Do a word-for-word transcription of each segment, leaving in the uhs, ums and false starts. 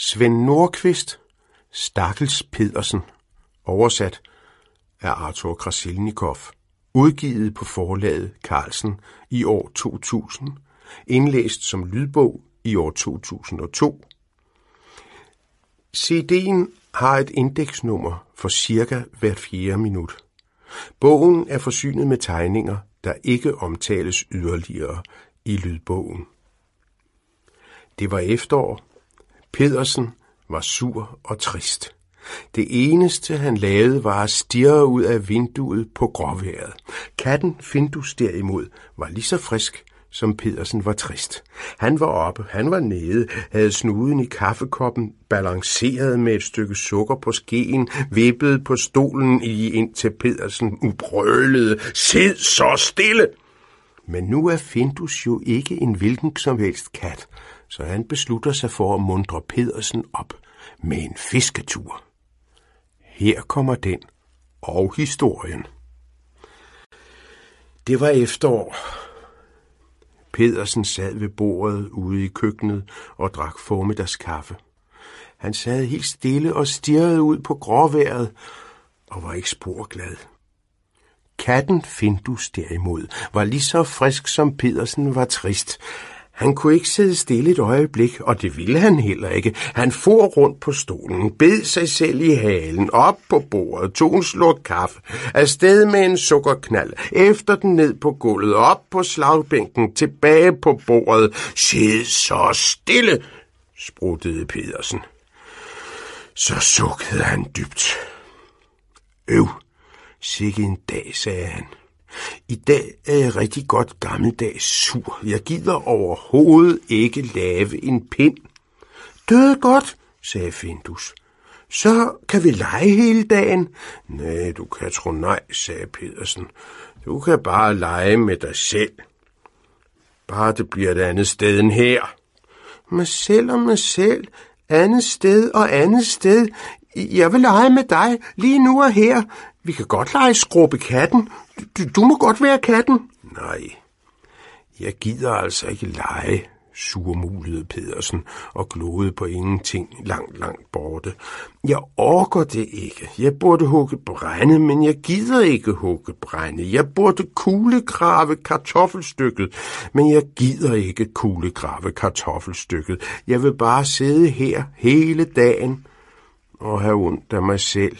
Svend Nordqvist, Stakkels Pedersen, oversat af Arthur Krasilnikov, udgivet på forlaget Carlsen i år to tusind, indlæst som lydbog i år to tusind og to. C D'en har et indeksnummer for cirka hvert fjerde minut. Bogen er forsynet med tegninger, der ikke omtales yderligere i lydbogen. Det var efterår. Pedersen var sur og trist. Det eneste, han lavede, var at stirre ud af vinduet på gråvejret. Katten Findus derimod var lige så frisk, som Pedersen var trist. Han var oppe, han var nede, havde snuden i kaffekoppen, balanceret med et stykke sukker på skeen, vippede på stolen i indtil Pedersen ubrølede: "Sid så stille!" Men nu er Findus jo ikke en hvilken som helst kat, så han beslutter sig for at muntre Pedersen op med en fisketur. Her kommer den og historien. Det var efterår. Pedersen sad ved bordet ude i køkkenet og drak formiddagskaffe. Han sad helt stille og stirrede ud på gråvejret og var ikke spor glad. Katten Findus derimod var lige så frisk, som Pedersen var trist. Han kunne ikke sidde stille et øjeblik, og det ville han heller ikke. Han for rundt på stolen, bed sig selv i halen, op på bordet, tog en slurk kaffe, afsted med en sukkerknald, efter den ned på gulvet, op på slagbænken, tilbage på bordet. "Sid så stille!" spruttede Pedersen. Så sukkede han dybt. "Øv, sikke en dag," sagde han. "I dag er jeg rigtig godt gammeldags sur. Jeg gider overhovedet ikke lave en pind." "Død godt," sagde Findus. "Så kan vi lege hele dagen." "Nej, du kan tro nej," sagde Pedersen. "Du kan bare lege med dig selv. Bare det bliver et andet sted end her." "Mig selv og mig selv, andet sted og andet sted. Jeg vil lege med dig lige nu og her. Vi kan godt lege skrubbe katten. Du, du må godt være katten." "Nej, jeg gider altså ikke lege," surmulede Pedersen og gloede på ingenting langt, langt borte. "Jeg orker det ikke. Jeg burde hugge brænde, men jeg gider ikke hugge brænde. Jeg burde kuglegrave kartoffelstykket, men jeg gider ikke kuglegrave kartoffelstykket. Jeg vil bare sidde her hele dagen og have ondt af mig selv."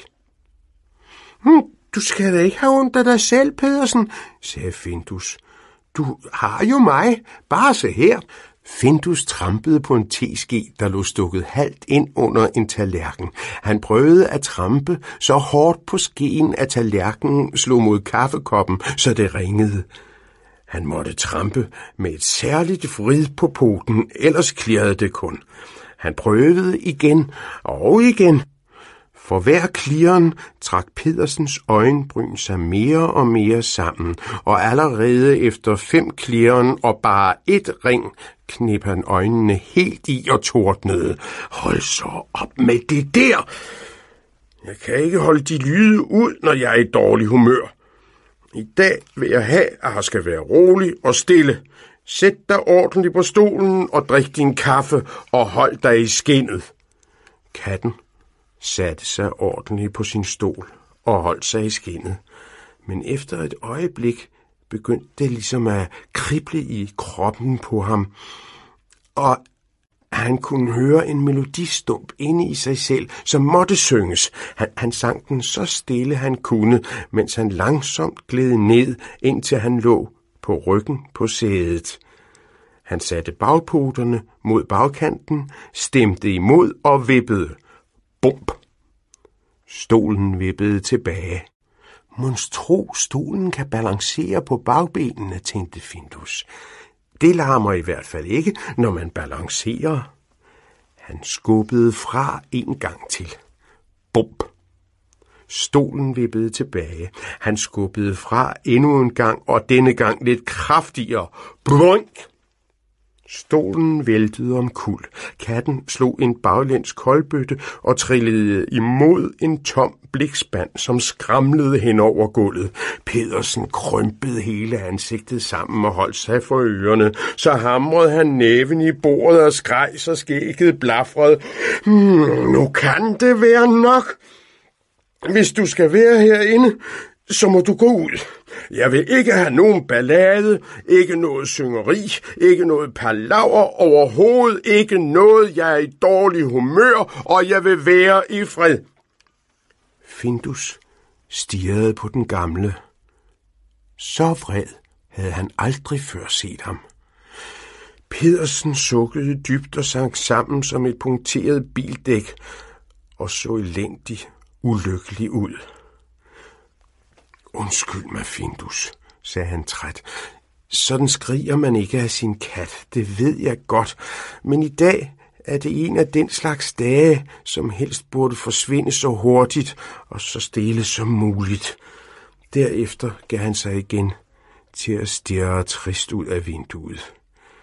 "Hm, du skal da ikke have ondt af dig selv, Pedersen," sagde Findus. "Du har jo mig. Bare se her." Findus trampede på en teske, der lå stukket halvt ind under en tallerken. Han prøvede at trampe så hårdt på skeen, at tallerkenen slog mod kaffekoppen, så det ringede. Han måtte trampe med et særligt vrid på poten, ellers klirrede det kun. Han prøvede igen og igen. For hver klirren trak Pedersens øjenbryn sig mere og mere sammen, og allerede efter fem klirren og bare et ring, knep han øjnene helt i og tordnede: "Hold så op med det der! Jeg kan ikke holde de lyde ud, når jeg er i dårlig humør. I dag vil jeg have, at jeg skal være rolig og stille. Sæt dig ordentligt på stolen og drik din kaffe og hold dig i skindet." Katten satte sig ordentligt på sin stol og holdt sig i skindet. Men efter et øjeblik begyndte det ligesom at krible i kroppen på ham, og han kunne høre en melodistump inde i sig selv, som måtte synges. Han, han sang den så stille han kunne, mens han langsomt gled ned, indtil han lå på ryggen på sædet. Han satte bagpoterne mod bagkanten, stemte imod og vippede. Bump! Stolen vippede tilbage. "Monstro, stolen kan balancere på bagbenene," tænkte Findus. "Det larmer i hvert fald ikke, når man balancerer." Han skubbede fra en gang til. Bump! Stolen vippede tilbage. Han skubbede fra endnu en gang, og denne gang lidt kraftigere. Blunk! Stolen væltede omkuld. Katten slog en baglæns koldbøtte og trillede imod en tom blikspand, som skramlede hen over gulvet. Pedersen krympede hele ansigtet sammen og holdt sig for ørerne. Så hamrede han næven i bordet og skreg, så skægget blafrede. Hmm, nu kan det være nok. Hvis du skal være herinde, så må du gå ud. Jeg vil ikke have nogen ballade, ikke noget syngeri, ikke noget palaver, overhovedet ikke noget. Jeg er i dårlig humør, og jeg vil være i fred. Findus stirrede på den gamle. Så vred havde han aldrig før set ham. Pedersen sukkede dybt og sank sammen som et punkteret bildæk og så elendig, ulykkelig ud. Undskyld mig, Findus, sagde han træt. Sådan skriger man ikke af sin kat, det ved jeg godt. Men i dag er det en af den slags dage, som helst burde forsvinde så hurtigt og så stille som muligt. Derefter gav han sig igen til at stirre trist ud af vinduet.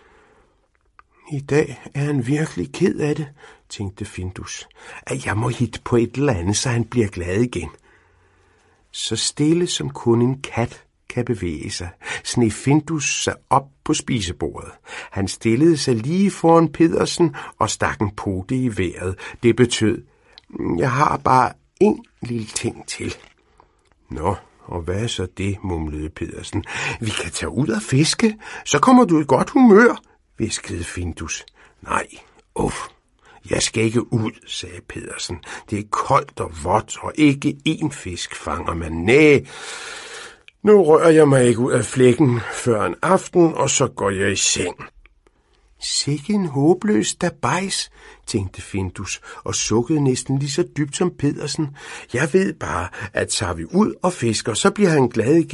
I dag er han virkelig ked af det, tænkte Findus. At jeg må hitte på et eller andet, så han bliver glad igen. Så stille som kun en kat kan bevæge sig, sneg Findus sig op på spisebordet. Han stillede sig lige foran Pedersen og stak en pote i vejret. Det betød, jeg har bare en lille ting til. Nå, og hvad er så det, mumlede Pedersen. Vi kan tage ud og fiske, så kommer du i godt humør, hviskede Findus. Nej, uff. Jeg skal ikke ud, sagde Pedersen. Det er koldt og vådt, og ikke én fisk fanger man. Næh, nu rører jeg mig ikke ud af flækken før en aften, og så går jeg i seng. Sikke en håbløs dabejs, tænkte Findus, og sukkede næsten lige så dybt som Pedersen. Jeg ved bare, at tager vi ud og fisker, så bliver han glad igen.